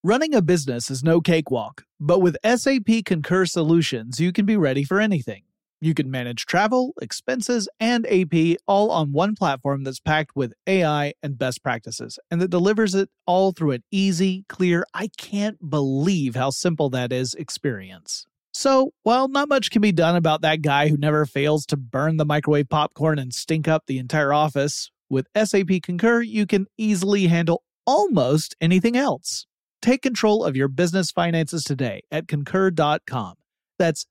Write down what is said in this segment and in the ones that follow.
Running a business is no cakewalk, but with SAP Concur Solutions, you can be ready for anything. You can manage travel, expenses, and AP all on one platform that's packed with AI and best practices, and that delivers it all through an easy, clear, I can't believe how simple that is experience. So, while not much can be done about that guy who never fails to burn the microwave popcorn and stink up the entire office, with SAP Concur, you can easily handle almost anything else. Take control of your business finances today at Concur.com. That's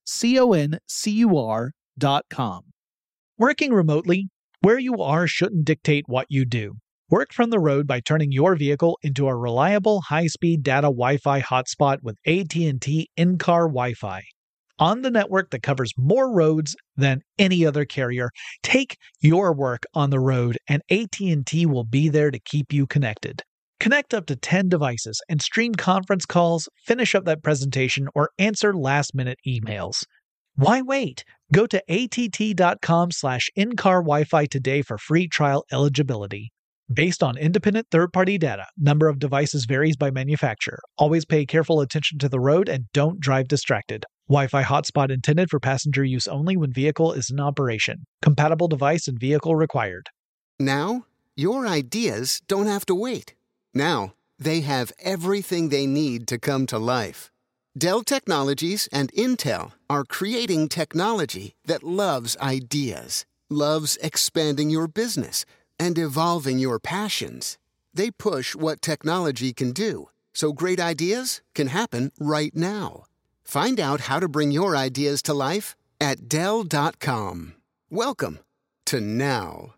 CONCUR.com. Working remotely, where you are shouldn't dictate what you do. Work from the road by turning your vehicle into a reliable high-speed data Wi-Fi hotspot with AT&T in-car Wi-Fi. On the network that covers more roads than any other carrier, take your work on the road and AT&T will be there to keep you connected. Connect up to 10 devices and stream conference calls, finish up that presentation, or answer last-minute emails. Why wait? Go to att.com/in-car Wi-Fi today for free trial eligibility. Based on independent third-party data, number of devices varies by manufacturer. Always pay careful attention to the road and don't drive distracted. Wi-Fi hotspot intended for passenger use only when vehicle is in operation. Compatible device and vehicle required. Now, your ideas don't have to wait. Now, they have everything they need to come to life. Dell Technologies and Intel are creating technology that loves ideas, loves expanding your business, and evolving your passions. They push what technology can do, so great ideas can happen right now. Find out how to bring your ideas to life at Dell.com. Welcome to now.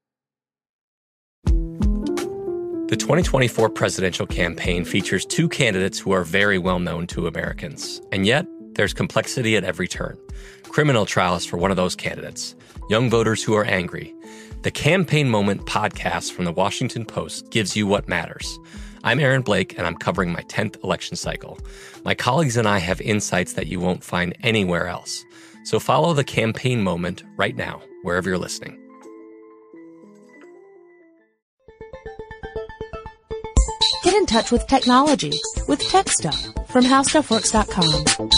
The 2024 presidential campaign features two candidates who are very well known to Americans. And yet, there's complexity at every turn. Criminal trials for one of those candidates. Young voters who are angry. The Campaign Moment podcast from the Washington Post gives you what matters. I'm Aaron Blake, and I'm covering my 10th election cycle. My colleagues and I have insights that you won't find anywhere else. So follow the Campaign Moment right now, wherever you're listening. Get in touch with technology with Tech Stuff from HowStuffWorks.com.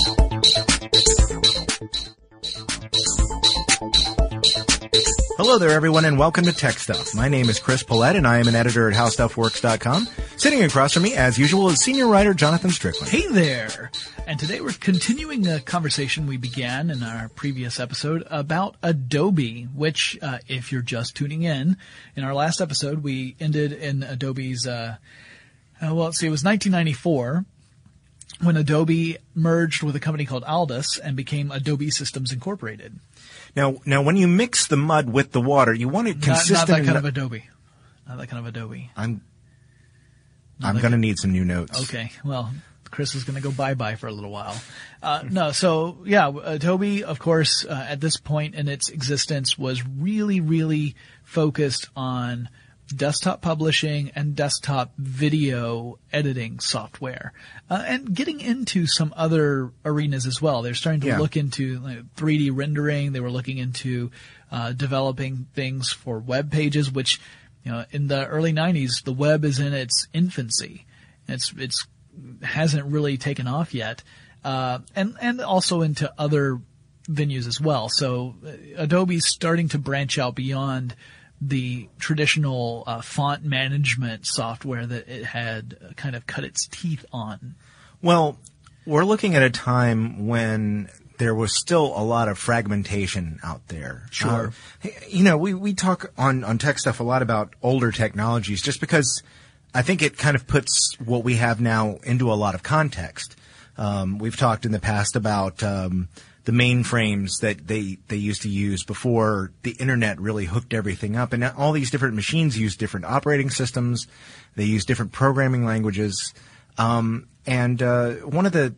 Hello there, everyone, and welcome to Tech Stuff. My name is Chris Paulette, and I am an editor at HowStuffWorks.com. Sitting across from me, as usual, is senior writer Jonathan Strickland. Hey there! And today we're continuing a conversation we began in our previous episode about Adobe, which, if you're just tuning in our last episode, we ended in Adobe's, it was 1994 when Adobe merged with a company called Aldus and became Adobe Systems Incorporated. Now, when you mix the mud with the water, you want it consistent. Not that kind of Adobe. Not that kind of Adobe. I'm going to need some new notes. Okay. Well, Chris is going to go bye-bye for a little while. Adobe, of course, at this point in its existence was really, really focused on desktop publishing and desktop video editing software, and getting into some other arenas as well. They're starting to look into 3D rendering. They were looking into developing things for web pages, which, in the early 90s, the web is in its infancy. It's hasn't really taken off yet, and also into other venues as well. So Adobe's starting to branch out beyond the traditional font management software that it had kind of cut its teeth on. Well, we're looking at a time when there was still a lot of fragmentation out there. Sure. We talk on Tech Stuff a lot about older technologies just because I think it kind of puts what we have now into a lot of context. We've talked in the past about the mainframes that they used to use before the internet really hooked everything up. And all these different machines use different operating systems. They use different programming languages. One of the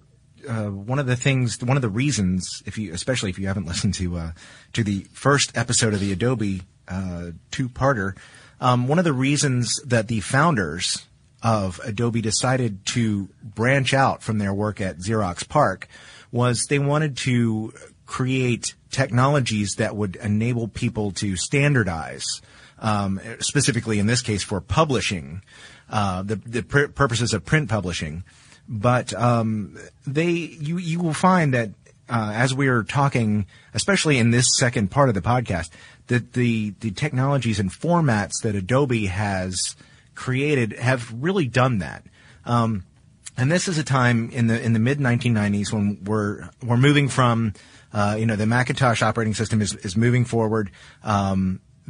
reasons, especially if you haven't listened to the first episode of the Adobe two-parter, one of the reasons that the founders of Adobe decided to branch out from their work at Xerox PARC was they wanted to create technologies that would enable people to standardize, specifically in this case for publishing, purposes of print publishing. But you will find that as we are talking, especially in this second part of the podcast, that the technologies and formats that Adobe has created have really done that. And this is a time in the mid 1990s when we're moving from the Macintosh operating system is moving forward. Some of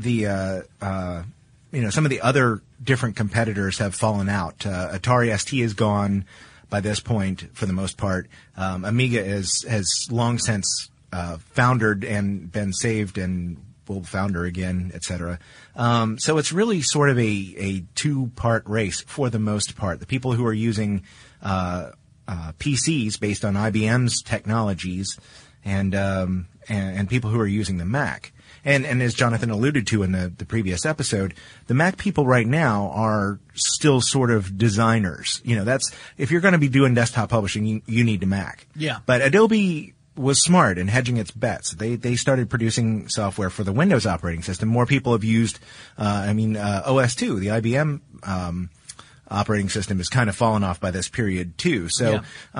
the other different competitors have fallen out. Atari ST is gone by this point for the most part. Amiga has long since foundered and been saved and will founder again, etc. So it's really sort of a two-part race for the most part. The people who are using PCs based on IBM's technologies and people who are using the Mac. And as Jonathan alluded to in the previous episode, the Mac people right now are still sort of designers. If you're going to be doing desktop publishing, you need a Mac. Yeah. But Adobe was smart in hedging its bets. They started producing software for the Windows operating system. More people have used, OS2, the IBM, operating system has kind of fallen off by this period too. So,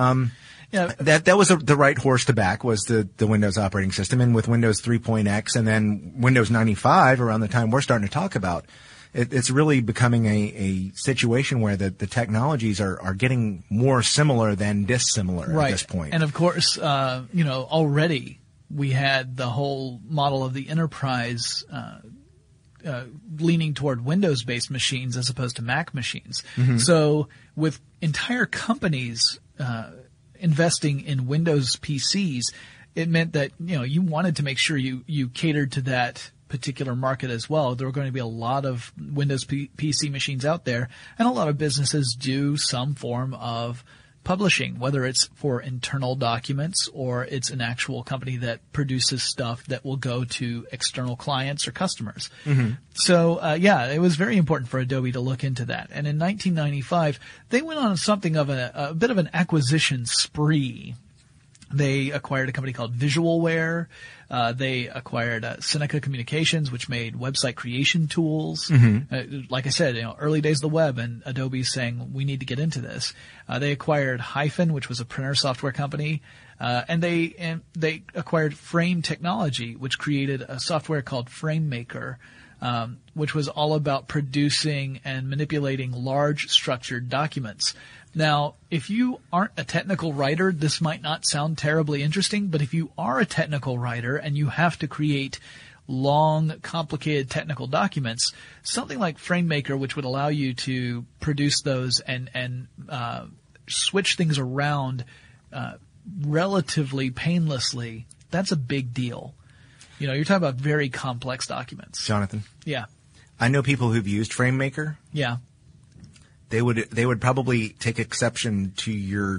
that was the right horse to back, was the Windows operating system. And with Windows 3.x and then Windows 95 around the time we're starting to talk about, it's really becoming a situation where the technologies are getting more similar than dissimilar at this point. And of course, already we had the whole model of the enterprise, leaning toward Windows-based machines as opposed to Mac machines. Mm-hmm. So with entire companies, investing in Windows PCs, it meant that, you wanted to make sure you catered to that particular market as well. There were going to be a lot of Windows PC machines out there, and a lot of businesses do some form of publishing, whether it's for internal documents or it's an actual company that produces stuff that will go to external clients or customers. Mm-hmm. So, it was very important for Adobe to look into that. And in 1995, they went on something of a bit of an acquisition spree. They acquired a company called Visualware. They acquired Seneca Communications, which made website creation tools. Mm-hmm. Like I said, early days of the web, and Adobe's saying we need to get into this. They acquired Hyphen, which was a printer software company, and they acquired Frame Technology, which created a software called FrameMaker, which was all about producing and manipulating large structured documents. Now, if you aren't a technical writer, this might not sound terribly interesting, but if you are a technical writer and you have to create long, complicated technical documents, something like FrameMaker, which would allow you to produce those and switch things around relatively painlessly, that's a big deal. You're talking about very complex documents. Jonathan? Yeah. I know people who've used FrameMaker. Yeah. They would probably take exception to your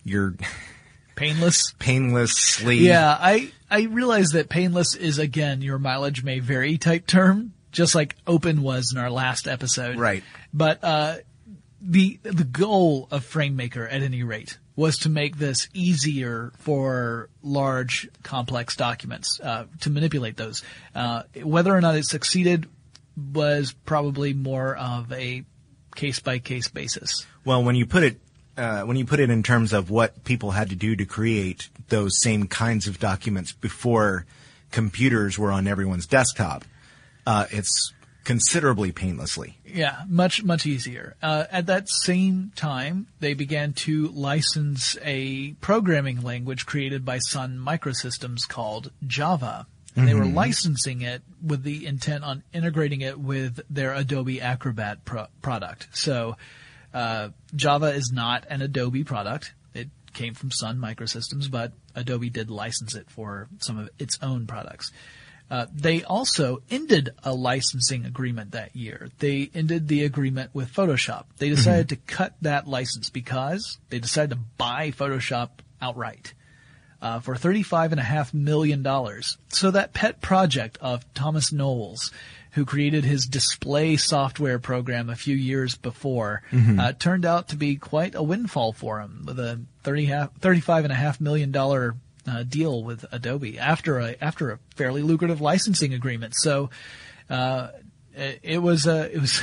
painlessly. Yeah, I realize that painless is, again, your mileage may vary type term, just like open was in our last episode. Right. But the goal of FrameMaker, at any rate, was to make this easier for large, complex documents, to manipulate those. Whether or not it succeeded was probably more of a case-by-case basis. Well, when you put it in terms of what people had to do to create those same kinds of documents before computers were on everyone's desktop, it's considerably painlessly. Yeah, much, much easier. At that same time, they began to license a programming language created by Sun Microsystems called Java. And they were licensing it with the intent on integrating it with their Adobe Acrobat product. So Java is not an Adobe product. It came from Sun Microsystems, but Adobe did license it for some of its own products. They also ended a licensing agreement that year. They ended the agreement with Photoshop. They decided to cut that license because they decided to buy Photoshop outright. For $35.5 million. So that pet project of Thomas Knowles, who created his display software program a few years before, turned out to be quite a windfall for him, with a $35.5 million deal with Adobe after a fairly lucrative licensing agreement. So it was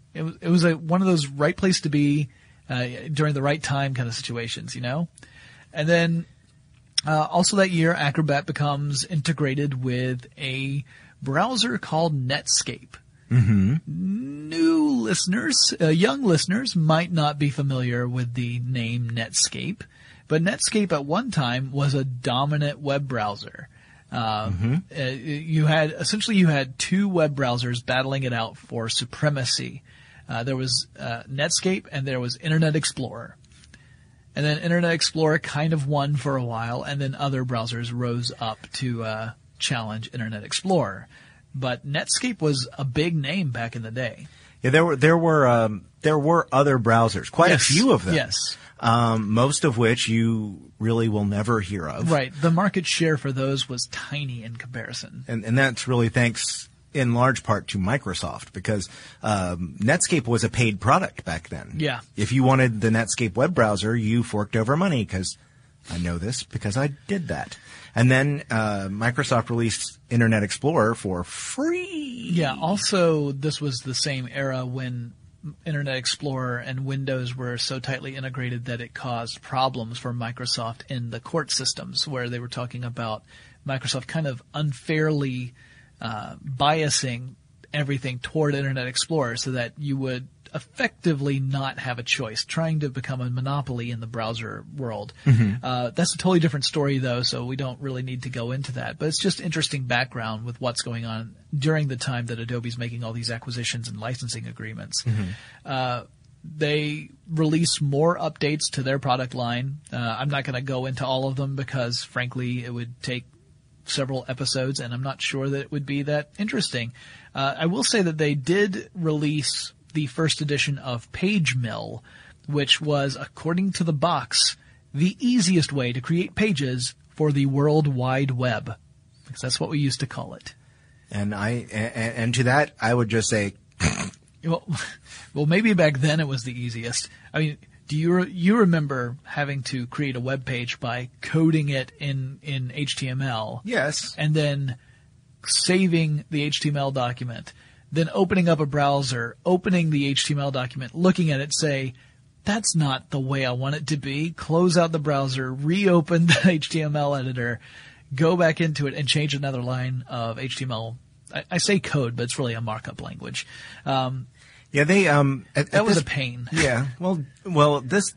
it was one of those right place to be during the right time kind of situations, you know. And then also that year, Acrobat becomes integrated with a browser called Netscape. Mm-hmm. New listeners, young listeners, might not be familiar with the name Netscape, but Netscape at one time was a dominant web browser. You had two web browsers battling it out for supremacy. There was Netscape and there was Internet Explorer. And then Internet Explorer kind of won for a while, and then other browsers rose up to challenge Internet Explorer. But Netscape was a big name back in the day. Yeah, there were other browsers, quite a few of them. Yes. Most of which you really will never hear of. Right. The market share for those was tiny in comparison. And that's really thanks in large part to Microsoft, because Netscape was a paid product back then. Yeah. If you wanted the Netscape web browser, you forked over money, because I know this because I did that. And then Microsoft released Internet Explorer for free. Yeah. Also, this was the same era when Internet Explorer and Windows were so tightly integrated that it caused problems for Microsoft in the court systems, where they were talking about Microsoft kind of unfairly biasing everything toward Internet Explorer so that you would effectively not have a choice, trying to become a monopoly in the browser world. Mm-hmm. That's a totally different story, though, so we don't really need to go into that. But it's just interesting background with what's going on during the time that Adobe's making all these acquisitions and licensing agreements. Mm-hmm. They release more updates to their product line. I'm not going to go into all of them because, frankly, it would take several episodes, and I'm not sure that it would be that interesting. I will say that they did release the first edition of PageMill, which was, according to the box, the easiest way to create pages for the World Wide Web, because that's what we used to call it. And to that, I would just say, well, maybe back then it was the easiest. I mean, do you remember having to create a web page by coding it in HTML? Yes. And then saving the HTML document, then opening up a browser, opening the HTML document, looking at it, say, that's not the way I want it to be, close out the browser, reopen the HTML editor, go back into it, and change another line of HTML. I say code, but it's really a markup language. Yeah, they that was a pain. Yeah. Well, this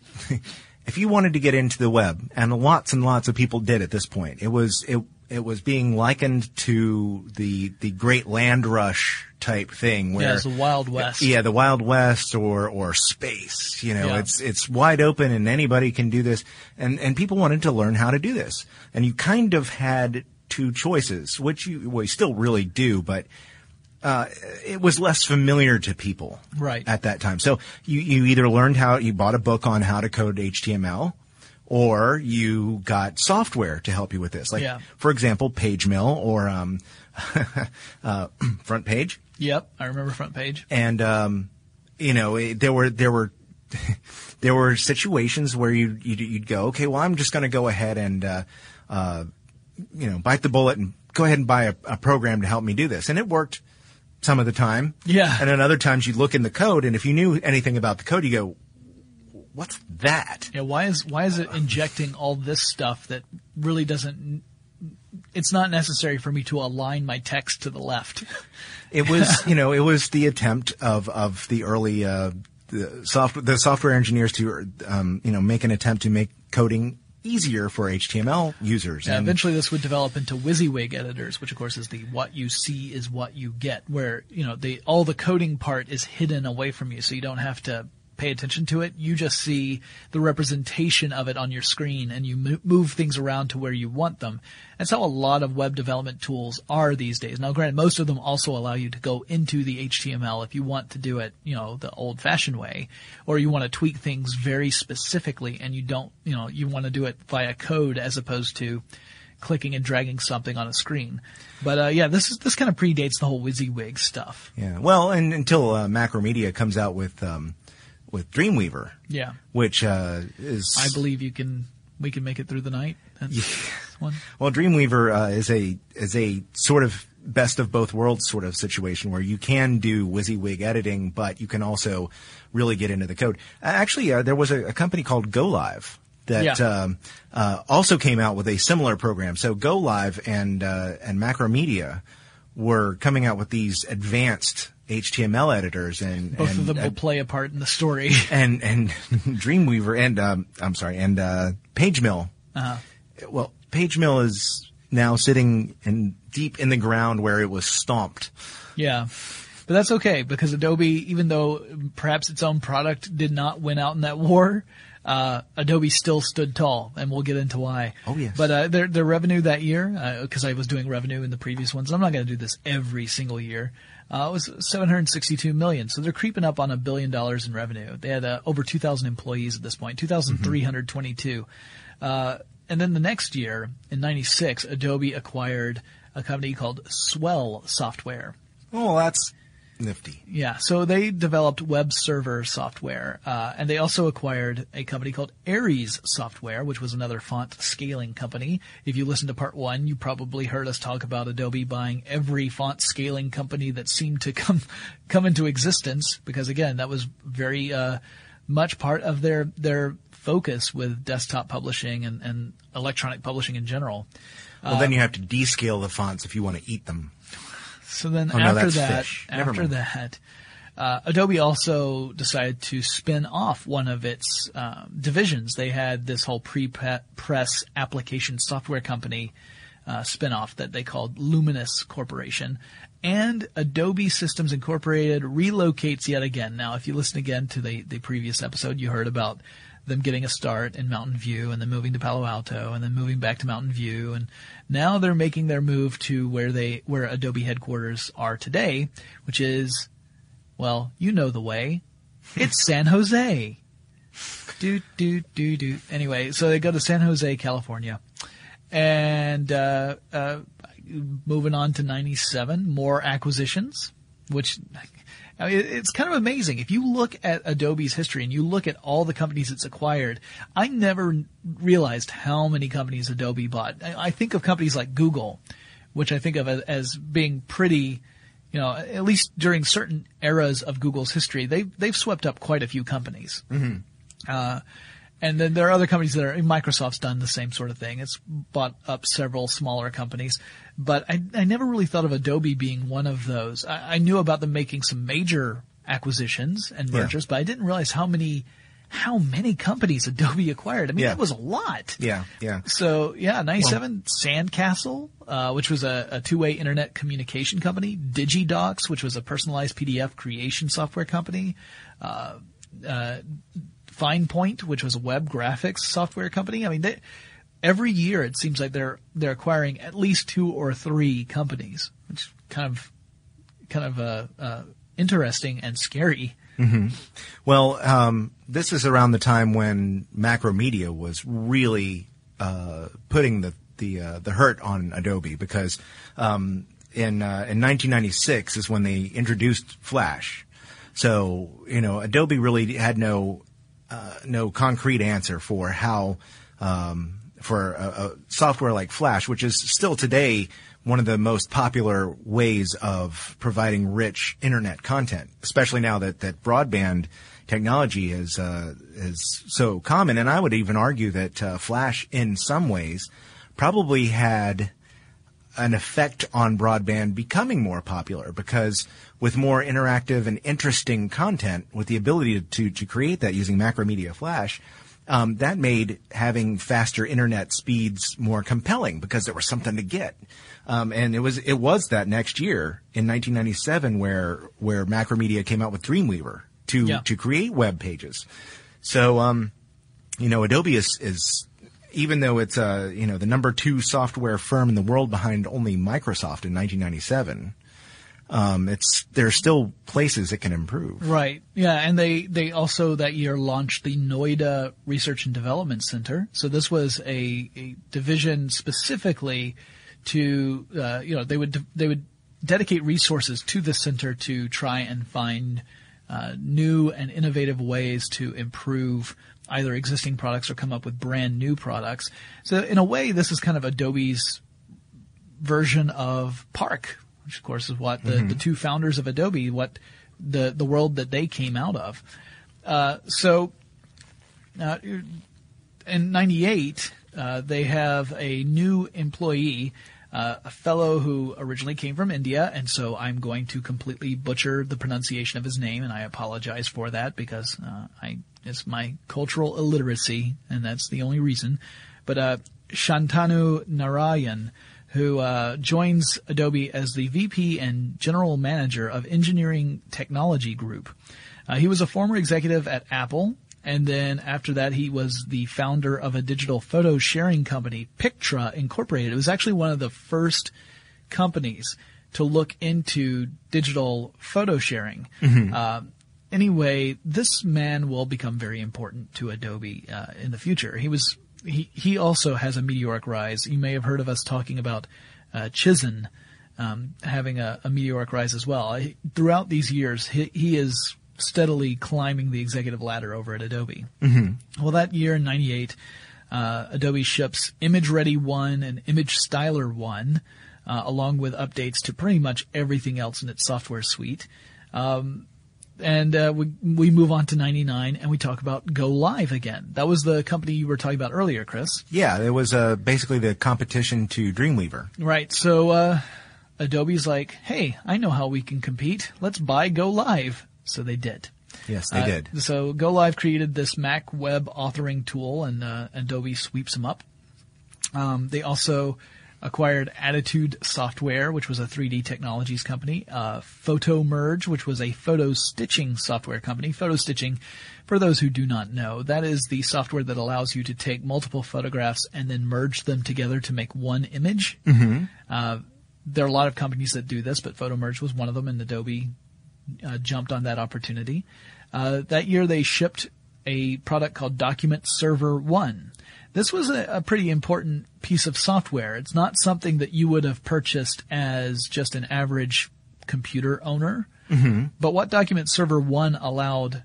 if you wanted to get into the web, and lots of people did at this point, it was being likened to the great land rush type thing where it's the Wild West. Yeah, the Wild West or space. You know, it's wide open and anybody can do this, and people wanted to learn how to do this, and you kind of had two choices, which you still really do, but it was less familiar to people at that time. So you either learned you bought a book on how to code HTML, or you got software to help you with this. For example, PageMill or Front Page. Yep, I remember Front Page. And there were situations where you'd go, okay, well, I'm just going to go ahead and bite the bullet and go ahead and buy a program to help me do this, and it worked some of the time. Yeah. And then other times you'd look in the code, and if you knew anything about the code, you go, what's that? Yeah, why is it injecting all this stuff that really doesn't? It's not necessary for me to align my text to the left. It was, it was the attempt of the early the software engineers to make an attempt to make coding easier for HTML users. Yeah, eventually this would develop into WYSIWYG editors, which of course is the what you see is what you get, where all the coding part is hidden away from you, so you don't have to pay attention to it. You just see the representation of it on your screen, and you move things around to where you want them. That's how a lot of web development tools are these days. Now, granted, most of them also allow you to go into the HTML if you want to do it, the old-fashioned way, or you want to tweak things very specifically, and you don't, you want to do it via code as opposed to clicking and dragging something on a screen. But this kind of predates the whole WYSIWYG stuff. Yeah, well, and until Macromedia comes out with Dreamweaver. Yeah. Which is, I believe we can make it through the night. That's one. Well, Dreamweaver is a sort of best of both worlds sort of situation where you can do WYSIWYG editing, but you can also really get into the code. Actually, there was a company called GoLive that also came out with a similar program. So GoLive and Macromedia were coming out with these advanced HTML editors, and both of them will play a part in the story. And Dreamweaver and PageMill. Well, PageMill is now sitting deep in the ground where it was stomped. Yeah. But that's okay, because Adobe, even though perhaps its own product did not win out in that war, Adobe still stood tall, and we'll get into why. Oh, yes. But their revenue that year, because I was doing revenue in the previous ones, and I'm not going to do this every single year, it was $762 million. So they're creeping up on $1 billion in revenue. They had over 2,000 employees at this point, 2,322. And then the next year, in 96, Adobe acquired a company called Swell Software. Oh, that's nifty. Yeah, so they developed web server software, and they also acquired a company called Aries Software, which was another font scaling company. If you listened to part 1, you probably heard us talk about Adobe buying every font scaling company that seemed to come into existence, because again, that was very much part of their focus with desktop publishing and electronic publishing in general. Well, then you have to descale the fonts if you want to eat them. So then Adobe also decided to spin off one of its divisions. They had this whole pre-press application software company spin-off that they called Luminous Corporation. And Adobe Systems Incorporated relocates yet again. Now, if you listen again to the previous episode, you heard about them getting a start in Mountain View and then moving to Palo Alto and then moving back to Mountain View, and now they're making their move to where Adobe headquarters are today, which is, well, you know the way. It's San Jose. Anyway, so they go to San Jose, California. And moving on to 97, more acquisitions, which I mean, it's kind of amazing. If you look at Adobe's history and you look at all the companies it's acquired, I never realized how many companies Adobe bought. I think of companies like Google, which I think of as being pretty, at least during certain eras of Google's history, they've swept up quite a few companies. Mm-hmm. And then there are other companies Microsoft's done the same sort of thing. It's bought up several smaller companies. But I never really thought of Adobe being one of those. I knew about them making some major acquisitions and mergers, but I didn't realize how many companies Adobe acquired. I mean, that was a lot. Yeah. So, 97, Sandcastle, which was a two-way internet communication company. DigiDocs, which was a personalized PDF creation software company. FinePoint, which was a web graphics software company. I mean, every year it seems like they're acquiring at least 2 or 3 companies, which is kind of interesting and scary. Mm-hmm. Well, this is around the time when Macromedia was really putting the hurt on Adobe, because in 1996 is when they introduced Flash. So Adobe really had no concrete answer for how for a software like Flash, which is still today one of the most popular ways of providing rich internet content, especially now that broadband technology is so common. And I would even argue that Flash, in some ways, probably had an effect on broadband becoming more popular, because with more interactive and interesting content, with the ability to create that using Macromedia Flash, that made having faster internet speeds more compelling, because there was something to get. And it was that next year in 1997 where Macromedia came out with Dreamweaver to create web pages. So, Adobe is even though it's the number 2 software firm in the world behind only Microsoft in 1997, there's still places it can improve. Right. Yeah. And they also that year launched the Noida Research and Development Center. So this was a division specifically to, they would dedicate resources to the center to try and find new and innovative ways to improve either existing products or come up with brand new products. So in a way, this is kind of Adobe's version of PARC. which of course is what the two founders of Adobe, what the world that they came out of. In 98, they have a new employee, a fellow who originally came from India, and so I'm going to completely butcher the pronunciation of his name, and I apologize for that because it's my cultural illiteracy, and that's the only reason. But Shantanu Narayan, who joins Adobe as the VP and General Manager of Engineering Technology Group. He was a former executive at Apple, and then after that he was the founder of a digital photo sharing company, Pictra Incorporated. It was actually one of the first companies to look into digital photo sharing. Anyway, this man will become very important to Adobe in the future. He also has a meteoric rise. You may have heard of us talking about Chizen having a meteoric rise as well. Throughout these years, he is steadily climbing the executive ladder over at Adobe. Well, that year in 98, Adobe ships ImageReady 1 and ImageStyler 1, along with updates to pretty much everything else in its software suite. And we move on to 99 and we talk about Go Live again. That was the company you were talking about earlier, Chris. Yeah, it was basically the competition to Dreamweaver. Right. So Adobe's like, hey, I know how we can compete. Let's buy Go Live. So they did. Yes, they did. So Go Live created this Mac web authoring tool, and Adobe sweeps them up. They also acquired Attitude Software, which was a 3D technologies company, PhotoMerge, which was a photo stitching software company. Photo stitching, for those who do not know, that is the software that allows you to take multiple photographs and then merge them together to make one image. There are a lot of companies that do this, but PhotoMerge was one of them, and Adobe jumped on that opportunity. That year they shipped a product called Document Server 1. This was a pretty important piece of software. It's not something that you would have purchased as just an average computer owner. But what Document Server 1 allowed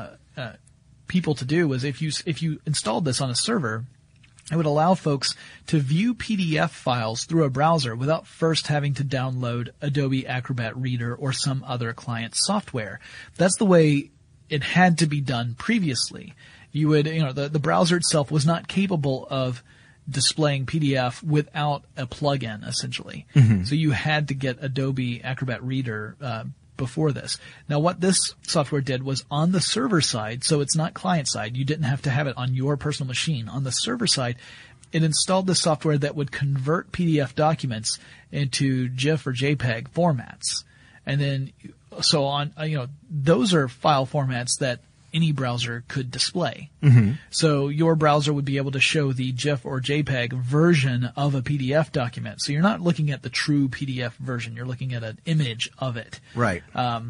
people to do was if you installed this on a server, it would allow folks to view PDF files through a browser without first having to download Adobe Acrobat Reader or some other client software. That's the way it had to be done previously. You would, the browser itself was not capable of displaying PDF without a plugin, essentially. So you had to get Adobe Acrobat Reader before this. Now, what this software did was on the server side, so it's not client side. You didn't have to have it on your personal machine. On the server side, it installed the software that would convert PDF documents into GIF or JPEG formats. And then, so on, those are file formats that any browser could display. So your browser would be able to show the GIF or JPEG version of a PDF document. So you're not looking at the true PDF version. You're looking at an image of it. Right.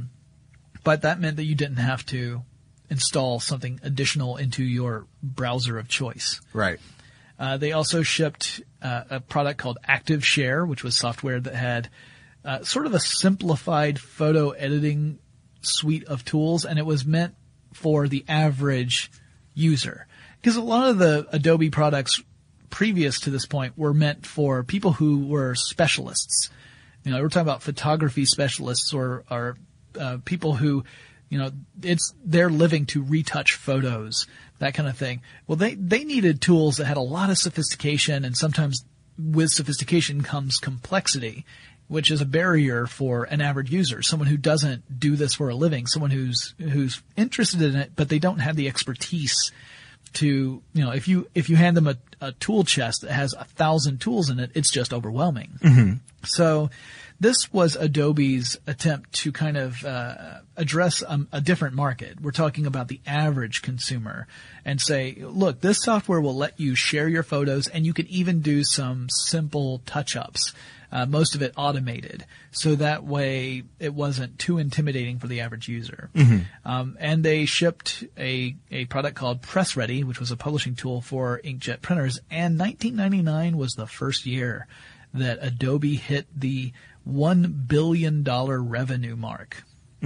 But that meant that you didn't have to install something additional into your browser of choice. Right. They also shipped a product called ActiveShare, which was software that had sort of a simplified photo editing suite of tools, and it was meant for the average user. Because a lot of the Adobe products previous to this point were meant for people who were specialists. We're talking about photography specialists or people who, it's their living to retouch photos, that kind of thing. Well, they needed tools that had a lot of sophistication, and sometimes with sophistication comes complexity, which is a barrier for an average user, someone who doesn't do this for a living, someone who's interested in it, but they don't have the expertise to, if you hand them a tool chest that has 1,000 tools in it, it's just overwhelming. So this was Adobe's attempt to kind of address a different market. We're talking about the average consumer and say, look, this software will let you share your photos, and you can even do some simple touch-ups. Most of it automated, so that way it wasn't too intimidating for the average user. And they shipped a product called PressReady, which was a publishing tool for inkjet printers, and 1999 was the first year that Adobe hit the $1 billion revenue mark.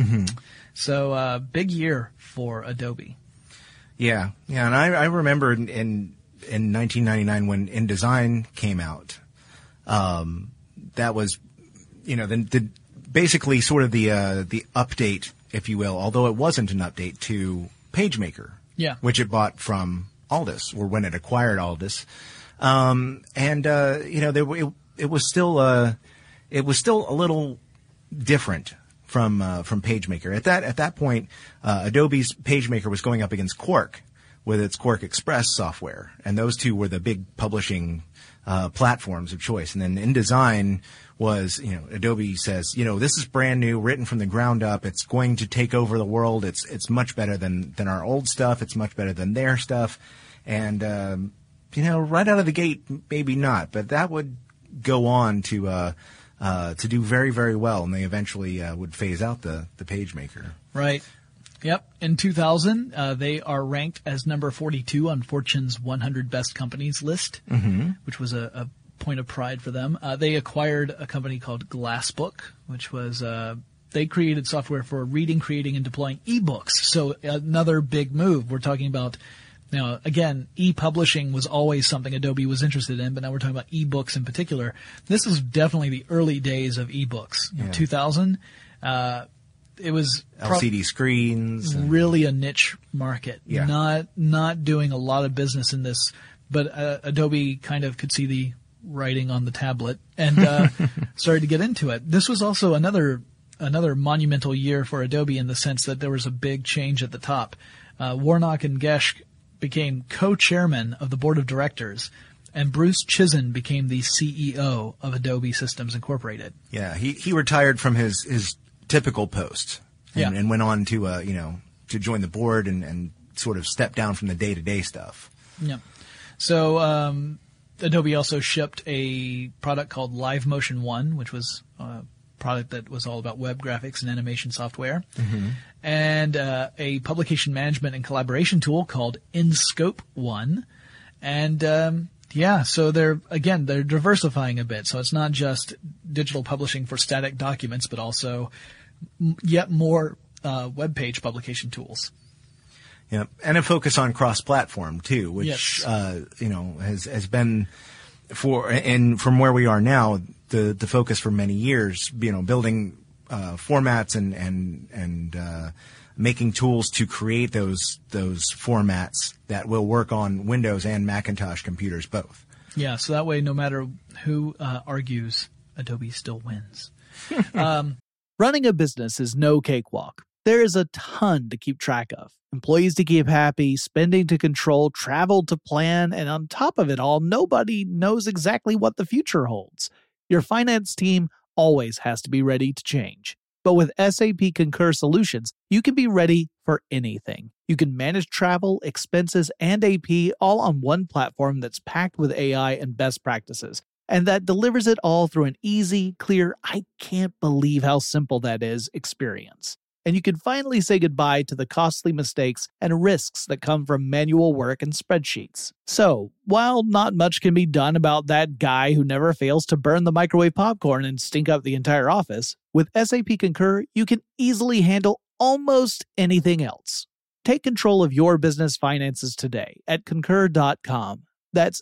So big year for Adobe. Yeah, and I remember in 1999 when InDesign came out. That was, basically sort of the update, if you will, although it wasn't an update to PageMaker, which it bought from Aldus, or when it acquired Aldus, it was still a little different from PageMaker. At that point, Adobe's PageMaker was going up against Quark with its Quark Express software, and those two were the big publishing platforms of choice. And then InDesign was, Adobe says, this is brand new, written from the ground up. It's going to take over the world. It's much better than our old stuff. It's much better than their stuff. And, right out of the gate, maybe not, but that would go on to do very, very well. And they eventually would phase out the PageMaker. Right. Yep. In 2000, they are ranked as number 42 on Fortune's 100 Best Companies list, which was a point of pride for them. They acquired a company called Glassbook, which was they created software for reading, creating, and deploying ebooks. So another big move. We're talking about, again, e-publishing was always something Adobe was interested in, but now we're talking about ebooks in particular. This is definitely the early days of ebooks. In 2000, it was LCD screens, really a niche market. Not doing a lot of business in this, but Adobe kind of could see the writing on the tablet and started to get into it. This was also another monumental year for Adobe in the sense that there was a big change at the top. Warnock and Geschke became co-chairman of the board of directors, and Bruce Chizen became the CEO of Adobe Systems Incorporated. Yeah, he retired from his typical post and went on to to join the board and sort of step down from the day-to-day stuff. Yeah. So Adobe also shipped a product called Live Motion One, which was a product that was all about web graphics and animation software, and a publication management and collaboration tool called InScope One. And so they're diversifying a bit. So it's not just digital publishing for static documents, but also yet more web page publication tools. Yeah, and a focus on cross-platform too, which has been from where we are now the focus for many years. Building formats and making tools to create those formats that will work on Windows and Macintosh computers both. Yeah, so that way, no matter who argues, Adobe still wins. Running a business is no cakewalk. There is a ton to keep track of. Employees to keep happy, spending to control, travel to plan, and on top of it all, nobody knows exactly what the future holds. Your finance team always has to be ready to change. But with SAP Concur Solutions, you can be ready for anything. You can manage travel, expenses, and AP all on one platform that's packed with AI and best practices, and that delivers it all through an easy, clear, I can't believe how simple that is experience. And you can finally say goodbye to the costly mistakes and risks that come from manual work and spreadsheets. So, while not much can be done about that guy who never fails to burn the microwave popcorn and stink up the entire office, with SAP Concur, you can easily handle almost anything else. Take control of your business finances today at Concur.com. That's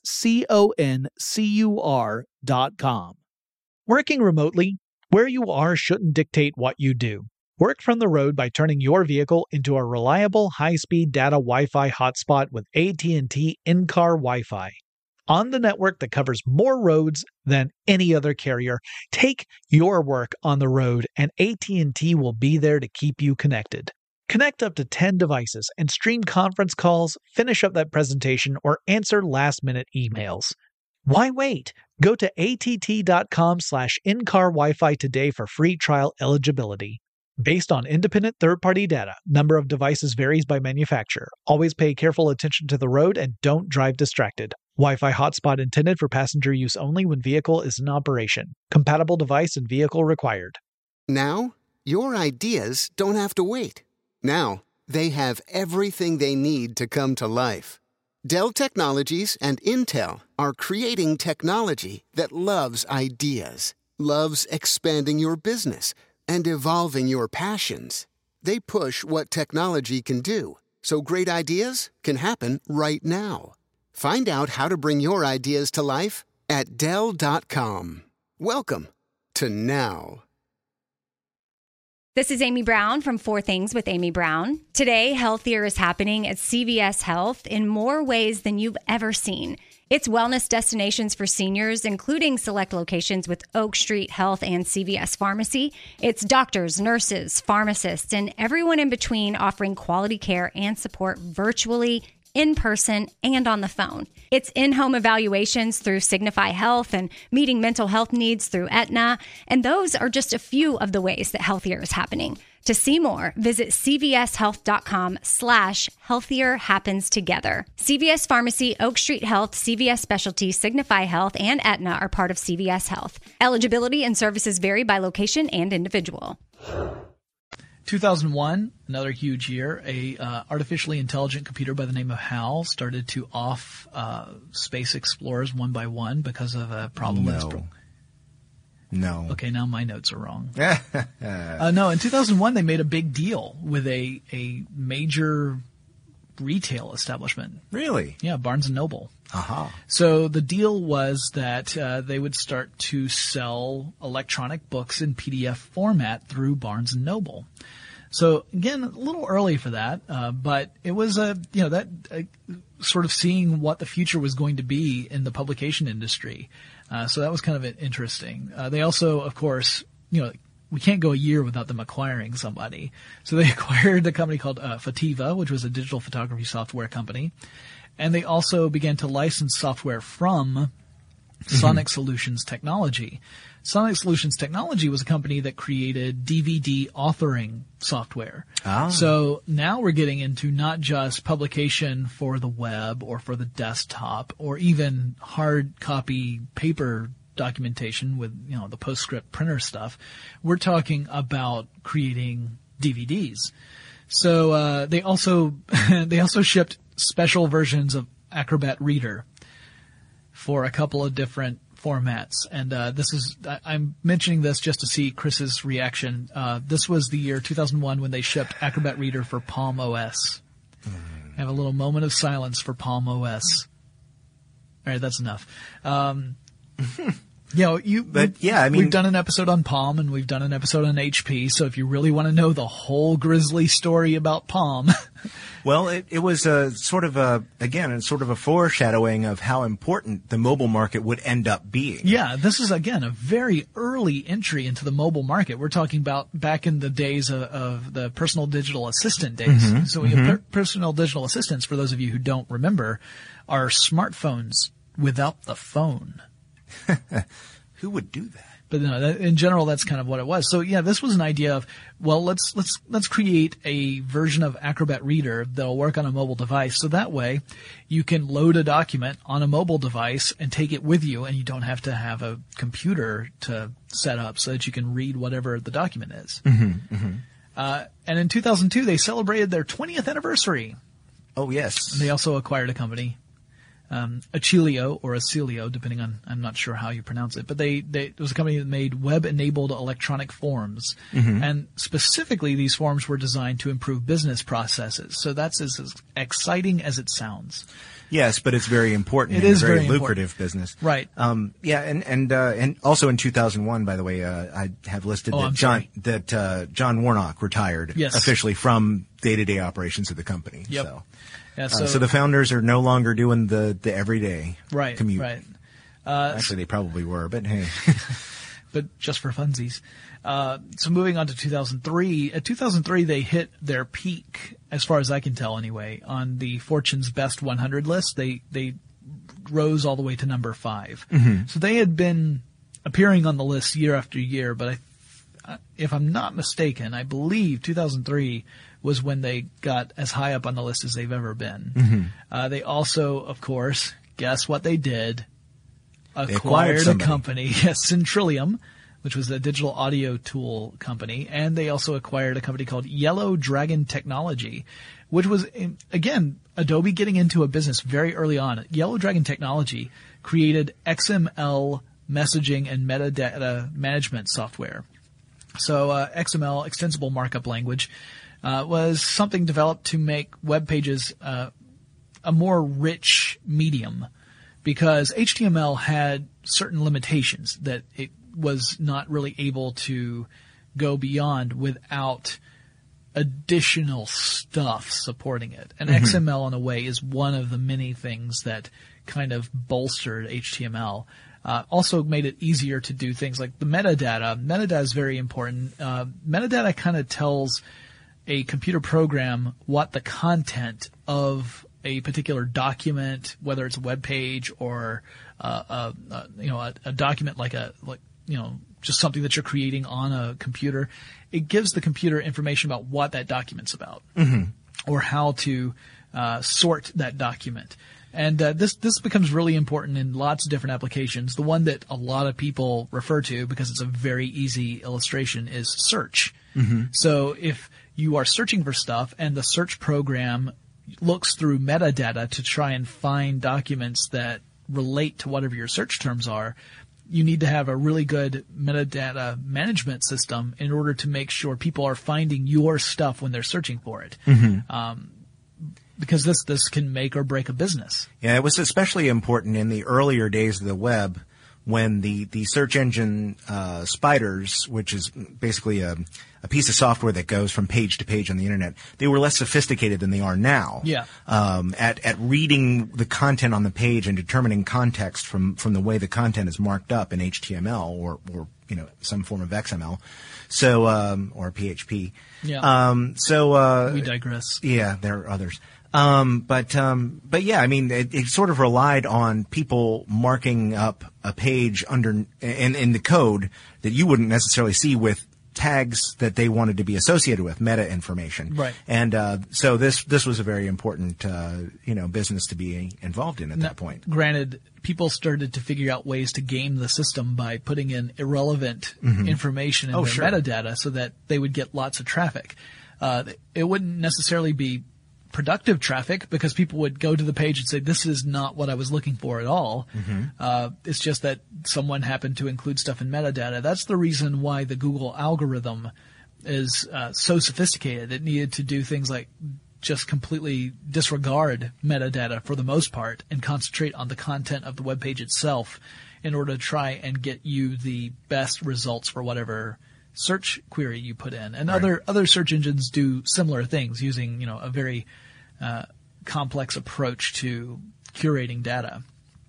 CONCUR.com. Working remotely, where you are shouldn't dictate what you do. Work from the road by turning your vehicle into a reliable high-speed data Wi-Fi hotspot with AT&T in-car Wi-Fi. On the network that covers more roads than any other carrier, take your work on the road and AT&T will be there to keep you connected. Connect up to 10 devices and stream conference calls, finish up that presentation, or answer last-minute emails. Why wait? Go to att.com/in-car Wi-Fi today for free trial eligibility. Based on independent third-party data, number of devices varies by manufacturer. Always pay careful attention to the road and don't drive distracted. Wi-Fi hotspot intended for passenger use only when vehicle is in operation. Compatible device and vehicle required. Now, your ideas don't have to wait. Now, they have everything they need to come to life. Dell Technologies and Intel are creating technology that loves ideas, loves expanding your business, and evolving your passions. They push what technology can do, so great ideas can happen right now. Find out how to bring your ideas to life at Dell.com. Welcome to to now. This is Amy Brown from 4 Things with Amy Brown. Today, healthier is happening at CVS Health in more ways than you've ever seen. It's wellness destinations for seniors, including select locations with Oak Street Health and CVS Pharmacy. It's doctors, nurses, pharmacists, and everyone in between offering quality care and support virtually, in person, and on the phone. It's in-home evaluations through Signify Health and meeting mental health needs through Aetna. And those are just a few of the ways that healthier is happening. To see more, visit cvshealth.com/healthier happens together. CVS Pharmacy, Oak Street Health, CVS Specialty, Signify Health, and Aetna are part of CVS Health. Eligibility and services vary by location and individual. 2001, another huge year. A artificially intelligent computer by the name of HAL started to off space explorers one by one because of a problem. No. Okay, now my notes are wrong. No, in 2001 they made a big deal with a major retail establishment. Really? Yeah, Barnes & Noble. Aha. So the deal was that they would start to sell electronic books in PDF format through Barnes & Noble. So again, a little early for that, but it was sort of seeing what the future was going to be in the publication industry. So that was kind of interesting. They also, of course, we can't go a year without them acquiring somebody. So they acquired a company called Fativa, which was a digital photography software company. And they also began to license software from Sonic Solutions Technology. Sonic Solutions Technology was a company that created DVD authoring software. Ah. So now we're getting into not just publication for the web or for the desktop or even hard copy paper documentation with, the PostScript printer stuff. We're talking about creating DVDs. So they also shipped special versions of Acrobat Reader for a couple of different formats. And I'm mentioning this just to see Chris's reaction. This was the year 2001 when they shipped Acrobat Reader for Palm OS. Have a little moment of silence for Palm OS. All right, that's enough. We've done an episode on Palm and we've done an episode on HP. So if you really want to know the whole grisly story about Palm. Well, it was sort of a foreshadowing of how important the mobile market would end up being. Yeah, this is, again, a very early entry into the mobile market. We're talking about back in the days of the personal digital assistant days. So we have personal digital assistants, for those of you who don't remember, are smartphones without the phone. Who would do that? But no, in general, that's kind of what it was. So yeah, this was an idea of, well, let's create a version of Acrobat Reader that'll work on a mobile device. So that way you can load a document on a mobile device and take it with you, and you don't have to have a computer to set up so that you can read whatever the document is. And in 2002, they celebrated their 20th anniversary. Oh, yes. And they also acquired a company. Acilio or Acilio, depending on, I'm not sure how you pronounce it, but it was a company that made web-enabled electronic forms. And specifically, these forms were designed to improve business processes. So that's as exciting as it sounds. Yes, but it's very important. It is a very very lucrative business. Right. And also in 2001, by the way, I have listed that John Warnock retired officially from day-to-day operations of the company. Yep. So. Yeah, so the founders are no longer doing the everyday commute. Right. Actually, they probably were, but hey. But just for funsies. So moving on to 2003. At 2003, they hit their peak, as far as I can tell anyway, on the Fortune's Best 100 list. They rose all the way to number 5. So they had been appearing on the list year after year, but if I'm not mistaken, I believe 2003 was when they got as high up on the list as they've ever been. They also, of course, guess what they did? Acquired a company, Centrillium, which was a digital audio tool company, and they also acquired a company called Yellow Dragon Technology, which was, again, Adobe getting into a business very early on. Yellow Dragon Technology created XML messaging and metadata management software. So XML, Extensible Markup Language, was something developed to make web pages a more rich medium, because HTML had certain limitations that it was not really able to go beyond without additional stuff supporting it. And XML, in a way, is one of the many things that kind of bolstered HTML. Also made it easier to do things like the metadata. Metadata is very important. Metadata kind of tells a computer program what the content of a particular document, whether it's a web page or a document like just something that you're creating on a computer. It gives the computer information about what that document's about, or how to sort that document. And this becomes really important in lots of different applications. The one that a lot of people refer to, because it's a very easy illustration, is search. So if you are searching for stuff and the search program looks through metadata to try and find documents that relate to whatever your search terms are, you need to have a really good metadata management system in order to make sure people are finding your stuff when they're searching for it. Because this can make or break a business. Yeah, it was especially important in the earlier days of the web when the search engine spiders, which is basically a piece of software that goes from page to page on the internet, they were less sophisticated than they are now. Yeah. At reading the content on the page and determining context from the way the content is marked up in HTML or some form of XML. So or PHP. Yeah. We digress. Yeah, there are others. But yeah, I mean, it sort of relied on people marking up a page in the code that you wouldn't necessarily see with tags that they wanted to be associated with, meta information. Right. And so this was a very important business to be involved in at that point. Granted, people started to figure out ways to game the system by putting in irrelevant information in their metadata so that they would get lots of traffic. It wouldn't necessarily be productive traffic because people would go to the page and say, this is not what I was looking for at all. It's just that someone happened to include stuff in metadata. That's the reason why the Google algorithm is so sophisticated. It needed to do things like just completely disregard metadata for the most part and concentrate on the content of the web page itself in order to try and get you the best results for whatever search query you put in. And other search engines do similar things using, a very complex approach to curating data.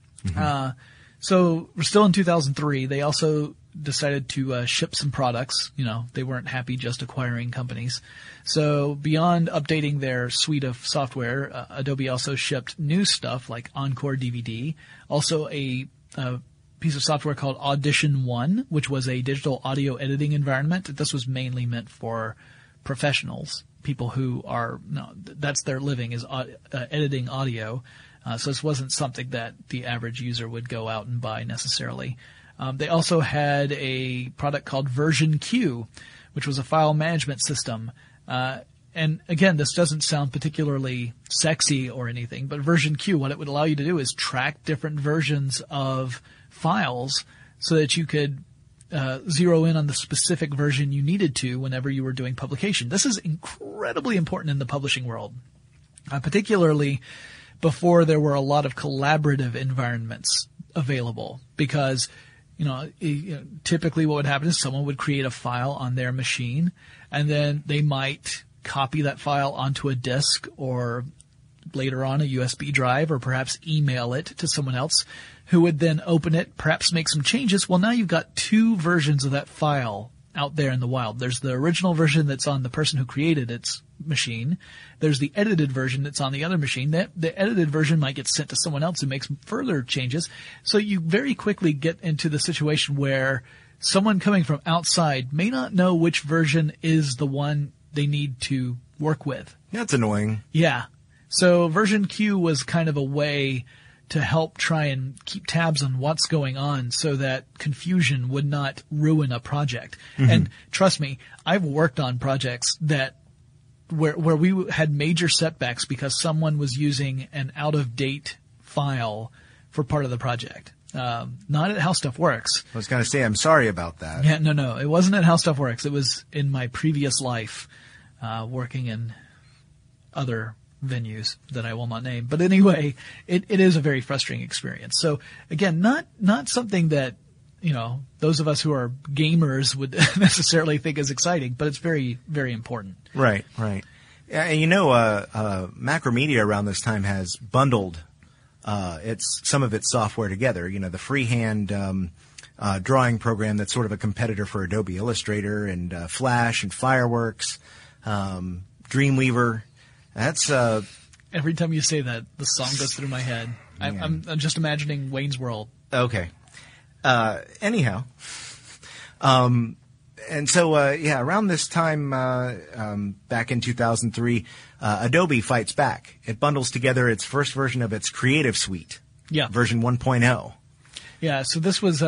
So we're still in 2003. They also decided to ship some products. They weren't happy just acquiring companies. So beyond updating their suite of software, Adobe also shipped new stuff like Encore DVD, also a piece of software called Audition One, which was a digital audio editing environment. This was mainly meant for professionals, people who that's their living, is editing audio. So this wasn't something that the average user would go out and buy necessarily. They also had a product called Version Q, which was a file management system. And again, this doesn't sound particularly sexy or anything, but Version Q, what it would allow you to do is track different versions of files so that you could zero in on the specific version you needed to whenever you were doing publication. This is incredibly important in the publishing world, particularly before there were a lot of collaborative environments available, because typically what would happen is someone would create a file on their machine and then they might copy that file onto a disk or later on a USB drive, or perhaps email it to someone else who would then open it, perhaps make some changes. Well, now you've got two versions of that file out there in the wild. There's the original version that's on the person who created its machine. There's the edited version that's on the other machine. The edited version might get sent to someone else who makes further changes. So you very quickly get into the situation where someone coming from outside may not know which version is the one they need to work with. That's annoying. Yeah. So Version Q was kind of a way to help try and keep tabs on what's going on so that confusion would not ruin a project. And trust me, I've worked on projects where we had major setbacks because someone was using an out-of-date file for part of the project. Not at How Stuff Works. I was going to say, I'm sorry about that. Yeah, no. It wasn't at How Stuff Works. It was in my previous life, working in other venues that I will not name. But anyway, it is a very frustrating experience. So again, not something that those of us who are gamers would necessarily think is exciting, but it's very, very important. Right. And Macromedia around this time has bundled some of its software together. The freehand drawing program that's sort of a competitor for Adobe Illustrator, and Flash and Fireworks, Dreamweaver. That's every time you say that, the song goes through my head. I'm just imagining Wayne's World. Okay. Anyhow. And so, around this time, back in 2003, Adobe fights back. It bundles together its first version of its Creative Suite. Yeah. Version 1.0. Yeah. So this was,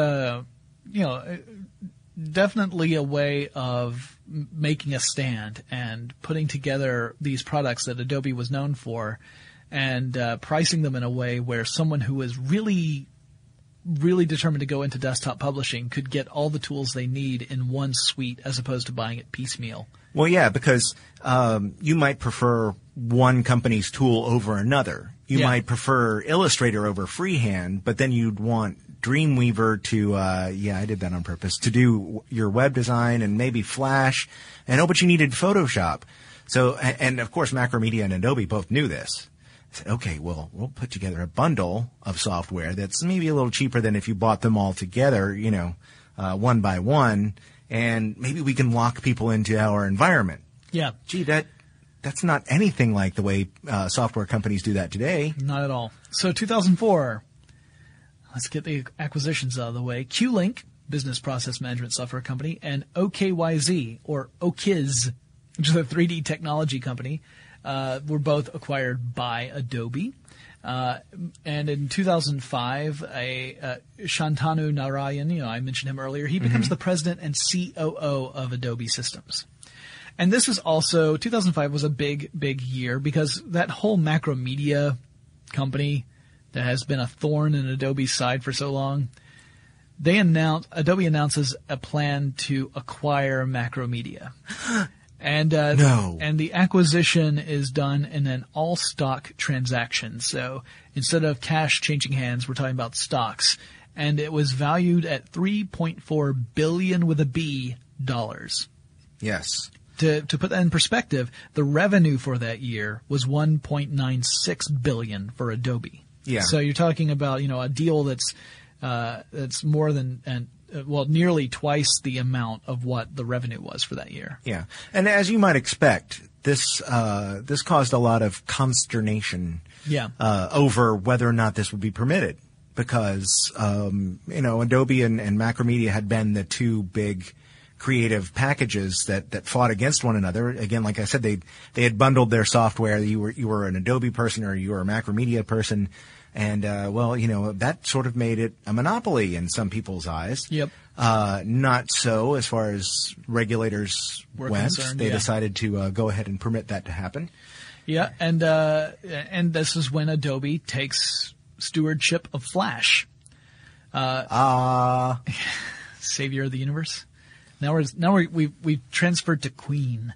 definitely a way of making a stand and putting together these products that Adobe was known for, and pricing them in a way where someone who was really determined to go into desktop publishing could get all the tools they need in one suite as opposed to buying it piecemeal. Well, yeah, because you might prefer one company's tool over another. You might prefer Illustrator over Freehand, but then you'd want Dreamweaver to, I did that on purpose, to do your web design, and maybe Flash, but you needed Photoshop. So, and of course Macromedia and Adobe both knew this. Said, okay, well, we'll put together a bundle of software that's maybe a little cheaper than if you bought them all together, one by one, and maybe we can lock people into our environment. Yeah. Gee, that's not anything like the way software companies do that today. Not at all. So 2004, let's get the acquisitions out of the way. QLink, business process management software company, and OKYZ, or OKIZ, which is a 3D technology company, were both acquired by Adobe. And in 2005, Shantanu Narayan, I mentioned him earlier, he becomes the president and COO of Adobe Systems. And this is also, 2005 was a big, big year because that whole Macromedia company that has been a thorn in Adobe's side for so long, Adobe announces a plan to acquire Macromedia. And the acquisition is done in an all-stock transaction. So instead of cash changing hands, we're talking about stocks. And it was valued at $3.4 billion with a B dollars. Yes. To put that in perspective, the revenue for that year was $1.96 billion for Adobe. Yeah. So you're talking about, a deal that's more than nearly twice the amount of what the revenue was for that year. Yeah. And as you might expect, this caused a lot of consternation over whether or not this would be permitted, because Adobe and Macromedia had been the two big creative packages that fought against one another. Again, like I said, they had bundled their software. You were an Adobe person or you were a Macromedia person. And, that sort of made it a monopoly in some people's eyes. Yep. Not so as far as regulators went. They decided to go ahead and permit that to happen. Yeah. And this is when Adobe takes stewardship of Flash. Savior of the universe. Now we've transferred to Queen.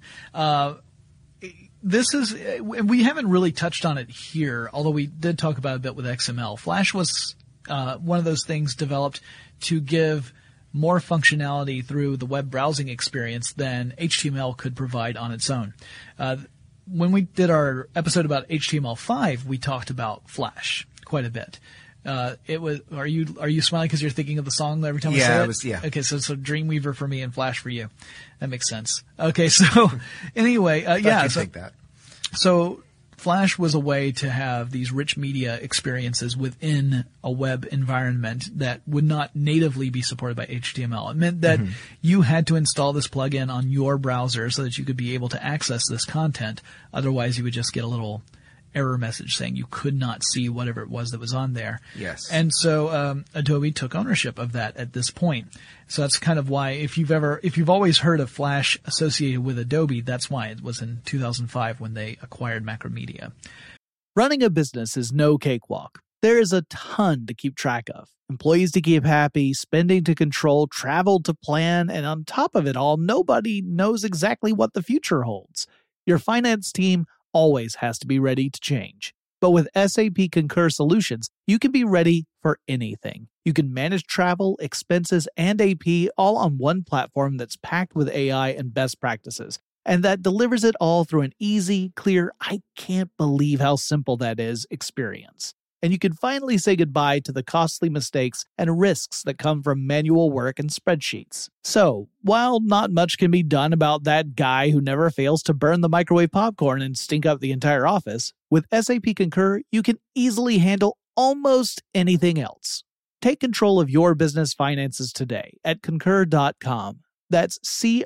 We haven't really touched on it here, although we did talk about it a bit with XML. Flash was one of those things developed to give more functionality through the web browsing experience than HTML could provide on its own. When we did our episode about HTML5, we talked about Flash quite a bit. It was. Are you smiling because you're thinking of the song every time I say it? Yeah. Okay, so Dreamweaver for me and Flash for you. That makes sense. Okay, so anyway, take that. So Flash was a way to have these rich media experiences within a web environment that would not natively be supported by HTML. It meant that you had to install this plugin on your browser so that you could be able to access this content. Otherwise, you would just get a little error message saying you could not see whatever it was that was on there. Yes. And so Adobe took ownership of that at this point. So that's kind of why if you've always heard of Flash associated with Adobe, that's why it was in 2005 when they acquired Macromedia. Running a business is no cakewalk. There is a ton to keep track of. Employees to keep happy, spending to control, travel to plan, and on top of it all, nobody knows exactly what the future holds. Your finance team always has to be ready to change. But with SAP Concur Solutions, you can be ready for anything. You can manage travel, expenses, and AP all on one platform that's packed with AI and best practices, and that delivers it all through an easy, clear, I can't believe how simple that is experience. And you can finally say goodbye to the costly mistakes and risks that come from manual work and spreadsheets. So, while not much can be done about that guy who never fails to burn the microwave popcorn and stink up the entire office, with SAP Concur, you can easily handle almost anything else. Take control of your business finances today at Concur.com. That's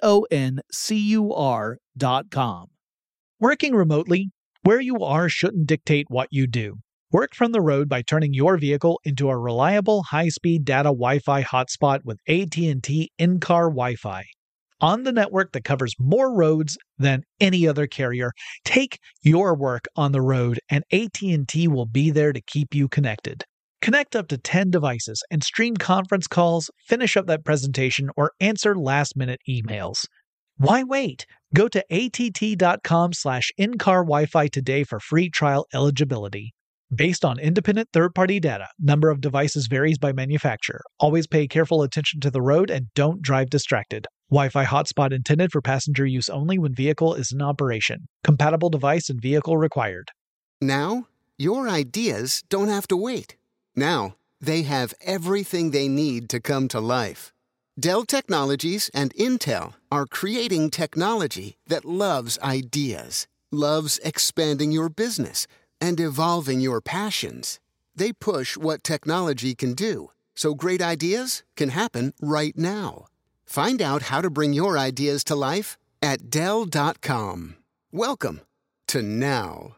CONCUR.com. Working remotely, where you are shouldn't dictate what you do. Work from the road by turning your vehicle into a reliable high-speed data Wi-Fi hotspot with AT&T in-car Wi-Fi. On the network that covers more roads than any other carrier, take your work on the road and AT&T will be there to keep you connected. Connect up to 10 devices and stream conference calls, finish up that presentation, or answer last-minute emails. Why wait? Go to att.com/in-car Wi-Fi today for free trial eligibility. Based on independent third-party data, number of devices varies by manufacturer. Always pay careful attention to the road and don't drive distracted. Wi-Fi hotspot intended for passenger use only when vehicle is in operation. Compatible device and vehicle required. Now, your ideas don't have to wait. Now, they have everything they need to come to life. Dell Technologies and Intel are creating technology that loves ideas, loves expanding your business, and evolving your passions. They push what technology can do, so great ideas can happen right now. Find out how to bring your ideas to life at Dell.com. Welcome to Now.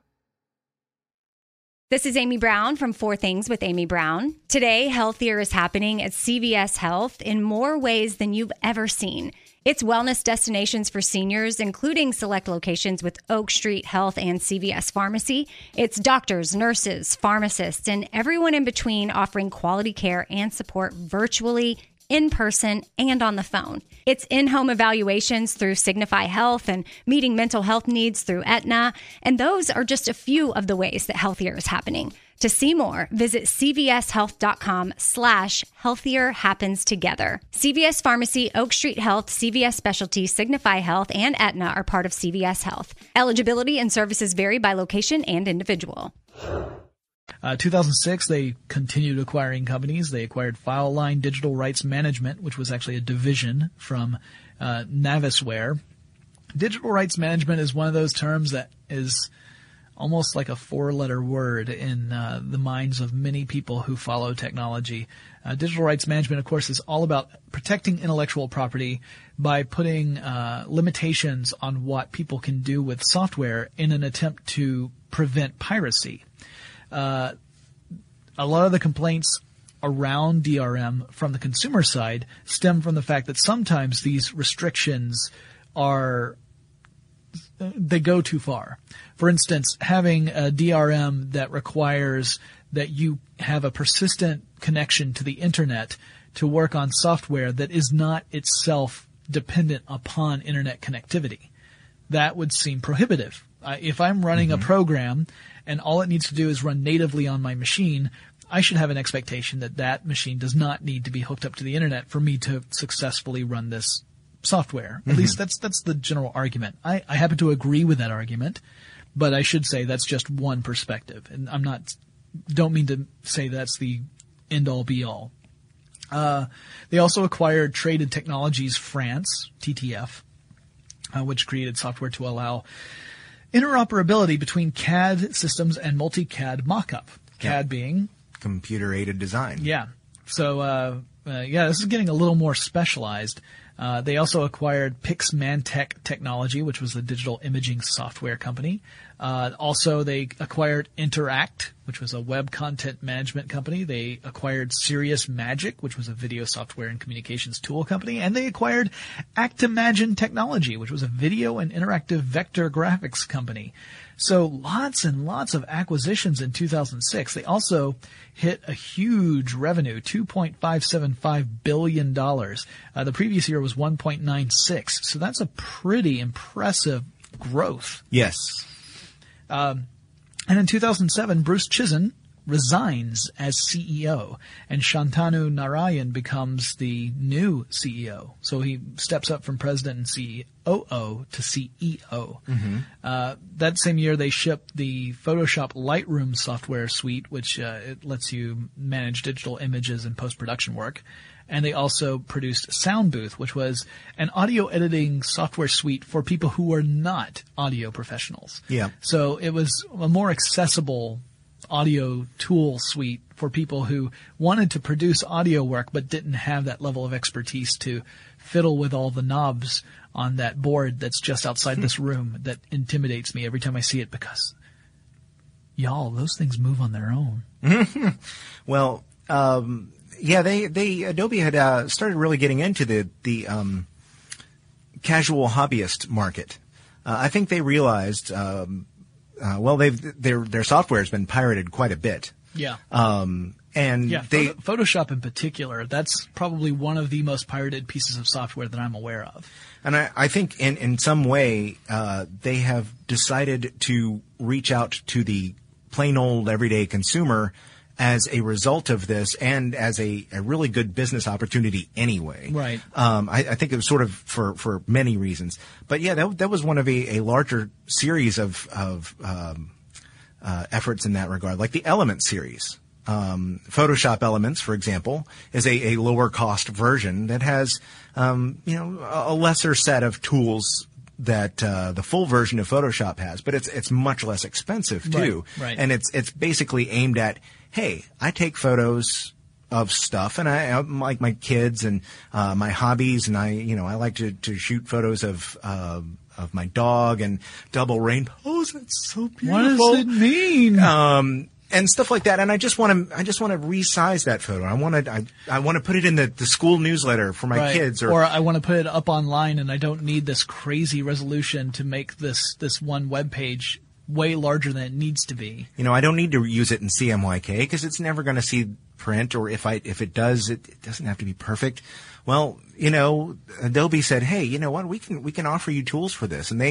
This is Amy Brown from 4 Things with Amy Brown. Today, healthier is happening at CVS Health in more ways than you've ever seen. It's wellness destinations for seniors, including select locations with Oak Street Health and CVS Pharmacy. It's doctors, nurses, pharmacists, and everyone in between offering quality care and support virtually, in person, and on the phone. It's in-home evaluations through Signify Health and meeting mental health needs through Aetna. And those are just a few of the ways that healthier is happening. To see more, visit cvshealth.com/healthier happens together. CVS Pharmacy, Oak Street Health, CVS Specialty, Signify Health, and Aetna are part of CVS Health. Eligibility and services vary by location and individual. 2006, they continued acquiring companies. They acquired FileLine Digital Rights Management, which was actually a division from Navisware. Digital rights management is one of those terms that is almost like a 4-letter word in the minds of many people who follow technology. Digital rights management, of course, is all about protecting intellectual property by putting limitations on what people can do with software in an attempt to prevent piracy. A lot of the complaints around DRM from the consumer side stem from the fact that sometimes these restrictions they go too far. For instance, having a DRM that requires that you have a persistent connection to the internet to work on software that is not itself dependent upon internet connectivity. That would seem prohibitive. If I'm running a program and all it needs to do is run natively on my machine, I should have an expectation that that machine does not need to be hooked up to the internet for me to successfully run this software. At least that's the general argument. I happen to agree with that argument, but I should say that's just one perspective, and don't mean to say that's the end all be all. They also acquired Traded Technologies France, TTF, which created software to allow interoperability between CAD systems and multi-CAD mockup. CAD being computer-aided design. Yeah. So, this is getting a little more specialized. They also acquired Pixmantech Technology, which was a digital imaging software company. Also, they acquired Interact, which was a web content management company. They acquired Serious Magic, which was a video software and communications tool company. And they acquired Actimagine Technology, which was a video and interactive vector graphics company. So lots and lots of acquisitions in 2006. They also hit a huge revenue, $2.575 billion. The previous year was 1.96. So that's a pretty impressive growth. Yes. And in 2007, Bruce Chizen resigns as CEO, and Shantanu Narayan becomes the new CEO. So he steps up from president and COO to CEO. That same year, they shipped the Photoshop Lightroom software suite, which it lets you manage digital images and post-production work. And they also produced Sound Booth, which was an audio editing software suite for people who were not audio professionals. Yeah. So it was a more accessible audio tool suite for people who wanted to produce audio work but didn't have that level of expertise to fiddle with all the knobs on that board that's just outside this room that intimidates me every time I see it because, y'all, those things move on their own. Well, yeah, Adobe had started really getting into the casual hobbyist market. I think they realized their software has been pirated quite a bit. Yeah. Photoshop in particular, that's probably one of the most pirated pieces of software that I'm aware of. And I think in some way, they have decided to reach out to the plain old everyday consumer as a result of this and as a really good business opportunity anyway. Right. I think it was sort of for many reasons. But yeah, that was one of a larger series of efforts in that regard, like the Elements series. Photoshop Elements, for example, is a lower cost version that has, a lesser set of tools that the full version of Photoshop has, but it's much less expensive too. Right. And it's basically aimed at, hey, I take photos of stuff, and I like my kids and my hobbies, and I like to shoot photos of my dog and double rainbows. It's so beautiful. What does it mean? And stuff like that. And I just want to resize that photo. I want to put it in the school newsletter for my kids, or I want to put it up online, and I don't need this crazy resolution to make this one web page way larger than it needs to be. I don't need to use it in CMYK because it's never going to see print, or if it does, it doesn't have to be perfect. Well, Adobe said, hey, you know what? We can offer you tools for this, and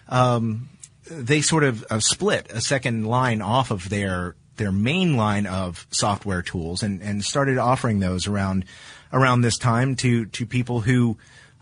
they sort of split a second line off of their main line of software tools and started offering those around this time to people who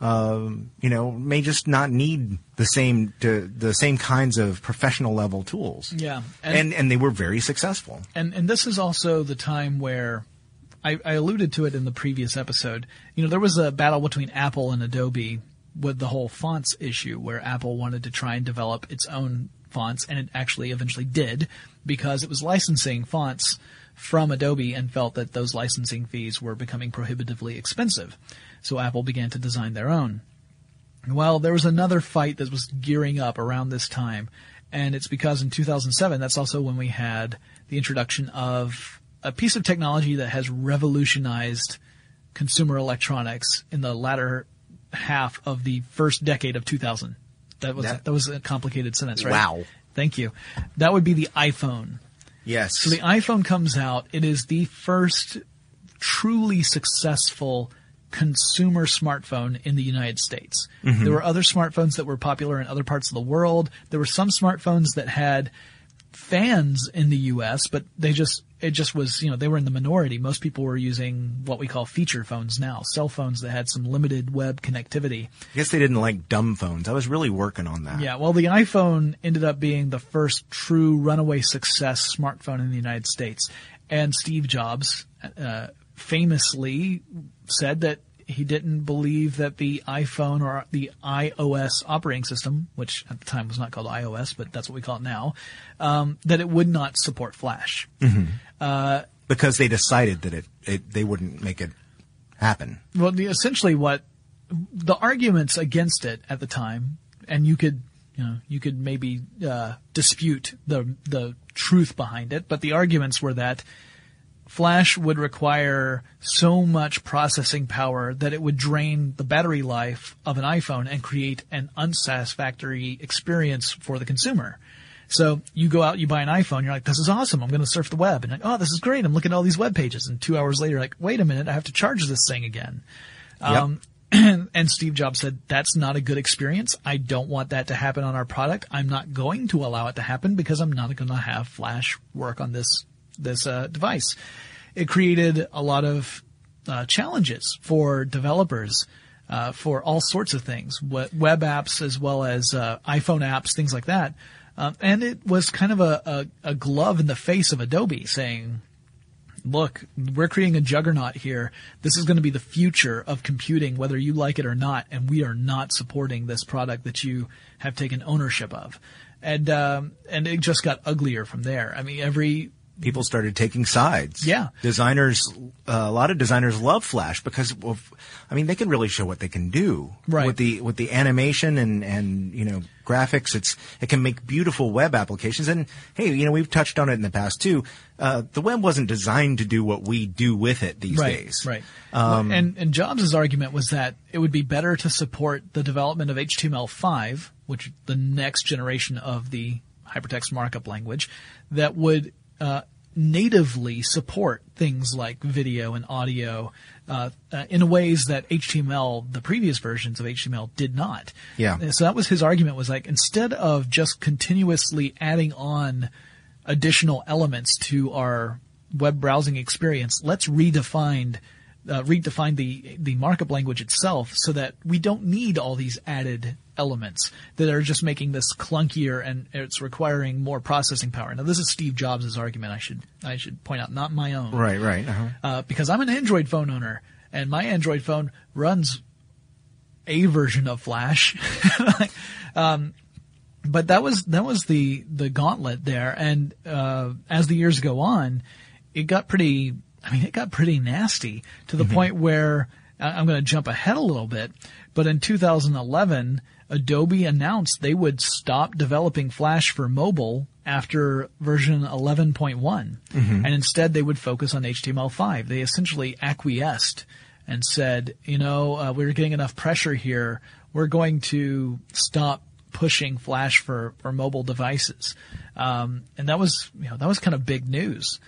may just not need the same kinds of professional level tools. Yeah. And they were very successful. And this is also the time where I alluded to it in the previous episode. There was a battle between Apple and Adobe with the whole fonts issue, where Apple wanted to try and develop its own fonts, and it actually eventually did because it was licensing fonts from Adobe and felt that those licensing fees were becoming prohibitively expensive. So Apple began to design their own. Well, there was another fight that was gearing up around this time, and it's because in 2007, that's also when we had the introduction of a piece of technology that has revolutionized consumer electronics in the latter half of the first decade of 2000. That was a complicated sentence, right? Wow. Thank you. That would be the iPhone. Yes. So the iPhone comes out. It is the first truly successful consumer smartphone in the United States. Mm-hmm. There were other smartphones that were popular in other parts of the world. There were some smartphones that had fans in the U.S., but it just was, they were in the minority. Most people were using what we call feature phones now, cell phones that had some limited web connectivity. I guess they didn't like dumb phones. I was really working on that. Yeah, well, the iPhone ended up being the first true runaway success smartphone in the United States. And Steve Jobs famously said that he didn't believe that the iPhone or the iOS operating system, which at the time was not called iOS, but that's what we call it now, that it would not support Flash. Mm-hmm. Because they decided that they wouldn't make it happen. Well, essentially what the arguments against it at the time, and you could maybe dispute the truth behind it, but the arguments were that Flash would require so much processing power that it would drain the battery life of an iPhone and create an unsatisfactory experience for the consumer. So you go out, you buy an iPhone, you're like, this is awesome, I'm going to surf the web. And like, oh, this is great, I'm looking at all these web pages. And 2 hours later, you're like, wait a minute, I have to charge this thing again. Yep. And Steve Jobs said, that's not a good experience. I don't want that to happen on our product. I'm not going to allow it to happen because I'm not going to have Flash work on this device. It created a lot of challenges for developers for all sorts of things, web apps as well as iPhone apps, things like that. And it was kind of a glove in the face of Adobe saying, look, we're creating a juggernaut here. This is going to be the future of computing, whether you like it or not, and we are not supporting this product that you have taken ownership of. And it just got uglier from there. I mean, people started taking sides. Yeah. A lot of designers love Flash because they can really show what they can do. Right. With the animation and graphics. It can make beautiful web applications. And hey, we've touched on it in the past too. The web wasn't designed to do what we do with it these days. Right. And Jobs' argument was that it would be better to support the development of HTML5, which is the next generation of the hypertext markup language, that would natively support things like video and audio in ways that HTML, the previous versions of HTML, did not. Yeah. And so that was his argument, was like, instead of just continuously adding on additional elements to our web browsing experience, let's redefine the markup language itself so that we don't need all these added elements that are just making this clunkier and it's requiring more processing power. Now, this is Steve Jobs' argument. I should point out, not my own. Right. Because I'm an Android phone owner and my Android phone runs a version of Flash. But that was the gauntlet there. And as the years go on, it got pretty nasty to the point where I'm going to jump ahead a little bit. But in 2011, Adobe announced they would stop developing Flash for mobile after version 11.1. And instead they would focus on HTML5. They essentially acquiesced and said, we're getting enough pressure here. We're going to stop pushing Flash for mobile devices. And that was kind of big news.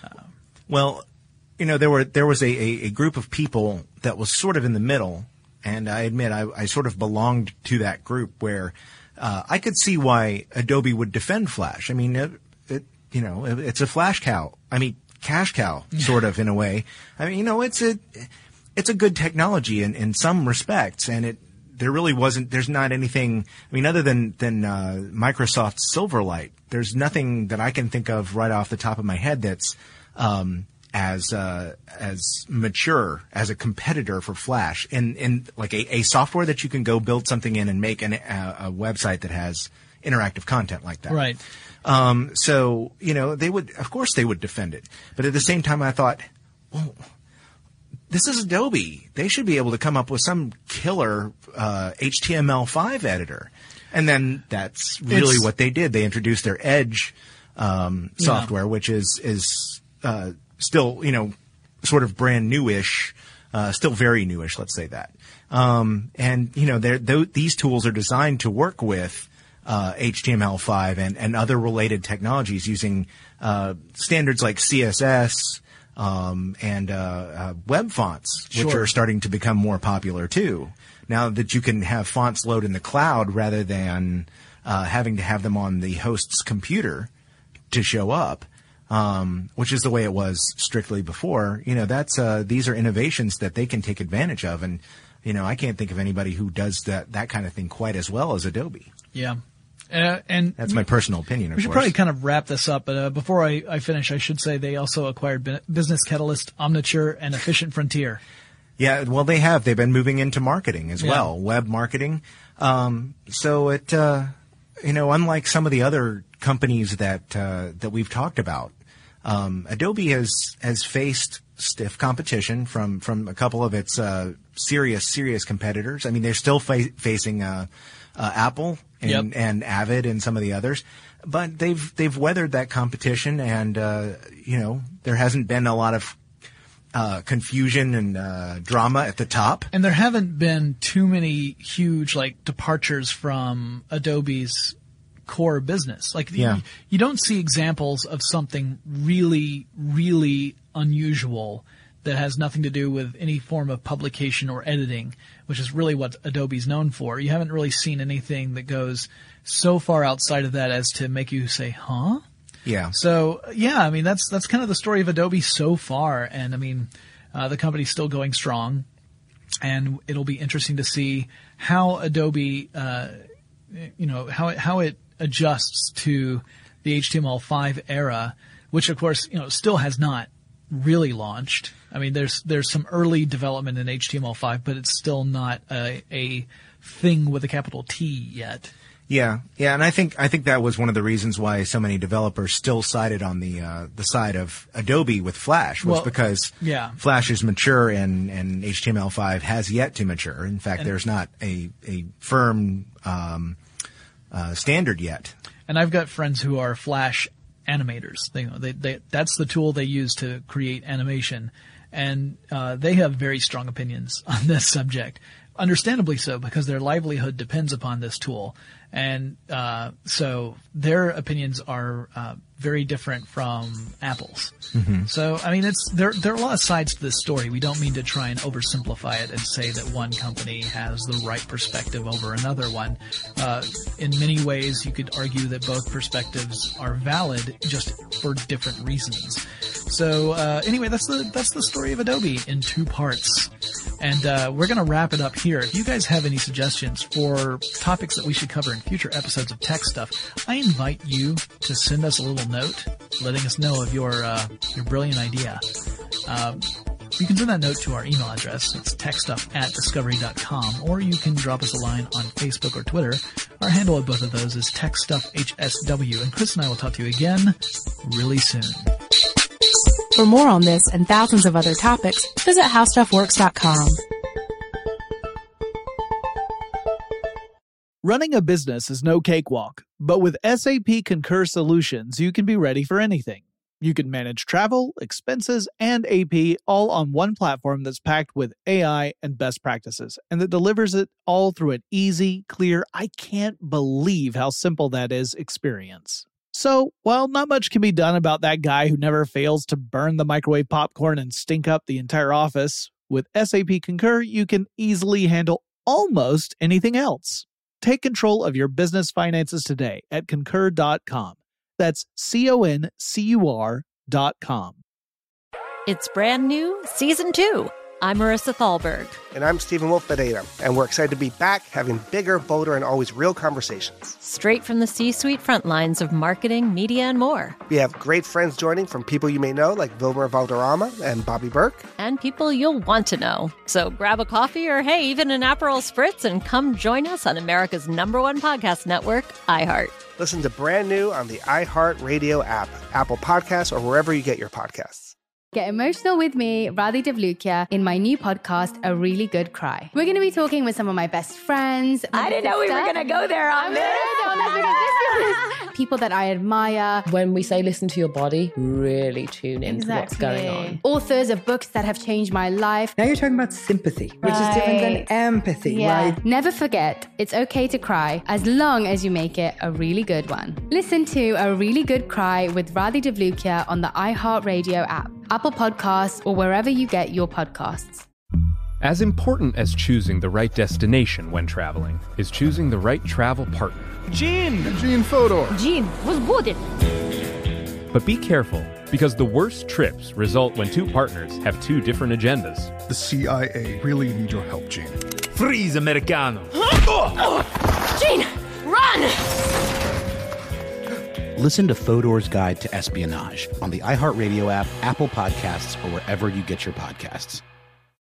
There was a group of people that was sort of in the middle, and I admit I sort of belonged to that group where I could see why Adobe would defend Flash. I mean, it's a flash cow. I mean, cash cow, sort of, in a way. I mean, it's a good technology in some respects, and there's not anything, other than Microsoft's Silverlight, there's nothing that I can think of right off the top of my head that's as mature as a competitor for Flash in like a software that you can go build something in and make a website that has interactive content like that. Right. So they would defend it, but at the same time I thought, well, this is Adobe. They should be able to come up with some killer HTML5 editor. And then that's really what they did. They introduced their Edge software, which is still, sort of brand newish, still very newish, let's say that. And these tools are designed to work with HTML5 and other related technologies using standards like CSS and web fonts, which are starting to become more popular too. Now that you can have fonts load in the cloud rather than having to have them on the host's computer to show up, which is the way it was strictly before. These are innovations that they can take advantage of, and I can't think of anybody who does that kind of thing quite as well as Adobe. Yeah. And that's my personal opinion, of course. We should course. probably kind of wrap this up, but before I finish, I should say they also acquired Business Catalyst, Omniture, and Efficient Frontier. Yeah, well, they have. They've been moving into marketing as well, web marketing. So it, unlike some of the other companies that we've talked about, Adobe has faced stiff competition from a couple of its serious competitors. I mean, they're still facing Apple and Avid and some of the others, but they've weathered that competition, and there hasn't been a lot of confusion and drama at the top. And there haven't been too many huge departures from Adobe's core business. You don't see examples of something really, really unusual that has nothing to do with any form of publication or editing, which is really what Adobe's known for. You haven't really seen anything that goes so far outside of that as to make you say, huh? Yeah. So, yeah, I mean, that's kind of the story of Adobe so far. And I mean, the company's still going strong, and it'll be interesting to see how Adobe, how it adjusts to the HTML5 era, which of course, still has not really launched. I mean, there's some early development in HTML5, but it's still not a thing with a capital T yet. Yeah, and I think that was one of the reasons why so many developers still sided on the side of Adobe with Flash, was because Flash is mature and HTML5 has yet to mature. In fact, there's not a firm standard yet. And I've got friends who are Flash animators. They that's the tool they use to create animation, and they have very strong opinions on this subject. Understandably so, because their livelihood depends upon this tool. And so their opinions are very different from Apple's. Mm-hmm. So, I mean, there are a lot of sides to this story. We don't mean to try and oversimplify it and say that one company has the right perspective over another one. In many ways, you could argue that both perspectives are valid, just for different reasons. So anyway, that's the story of Adobe in 2 parts. And we're going to wrap it up here. If you guys have any suggestions for topics that we should cover in future episodes of Tech Stuff, I invite you to send us a little note letting us know of your brilliant idea. You can send that note to our email address. It's techstuff@discovery.com, or you can drop us a line on Facebook or Twitter. Our handle of both of those is TechStuffHSW, and Chris and I will talk to you again really soon. For more on this and thousands of other topics, visit HowStuffWorks.com. Running a business is no cakewalk, but with SAP Concur Solutions, you can be ready for anything. You can manage travel, expenses, and AP all on one platform that's packed with AI and best practices, and that delivers it all through an easy, clear, I can't believe how simple that is experience. So, while not much can be done about that guy who never fails to burn the microwave popcorn and stink up the entire office, with SAP Concur, you can easily handle almost anything else. Take control of your business finances today at Concur.com. That's CONCUR.com. It's brand new, Season 2. I'm Marissa Thalberg. And I'm Stephen Wolf Pereira, and we're excited to be back having bigger, bolder, and always real conversations. Straight from the C-suite front lines of marketing, media, and more. We have great friends joining, from people you may know, like Wilmer Valderrama and Bobby Burke. And people you'll want to know. So grab a coffee or, hey, even an Aperol Spritz, and come join us on America's #1 podcast network, iHeart. Listen to Brand New on the iHeart Radio app, Apple Podcasts, or wherever you get your podcasts. Get emotional with me, Radhi Devlukia, in my new podcast, A Really Good Cry. We're going to be talking with some of my best friends. I didn't know we were going to go there on this. People that I admire. When we say listen to your body, really tune into what's going on. Authors of books that have changed my life. Now you're talking about sympathy, which is different than empathy, right? Never forget, it's okay to cry as long as you make it a really good one. Listen to A Really Good Cry with Radhi Devlukia on the iHeartRadio app, Apple Podcasts, or wherever you get your podcasts. As important as choosing the right destination when traveling is choosing the right travel partner. Gene Fodor. Gene was good. But be careful, because the worst trips result when 2 partners have 2 different agendas. The CIA really need your help, Gene. Freeze, Americano. Gene, run! Listen to Fodor's Guide to Espionage on the iHeartRadio app, Apple Podcasts, or wherever you get your podcasts.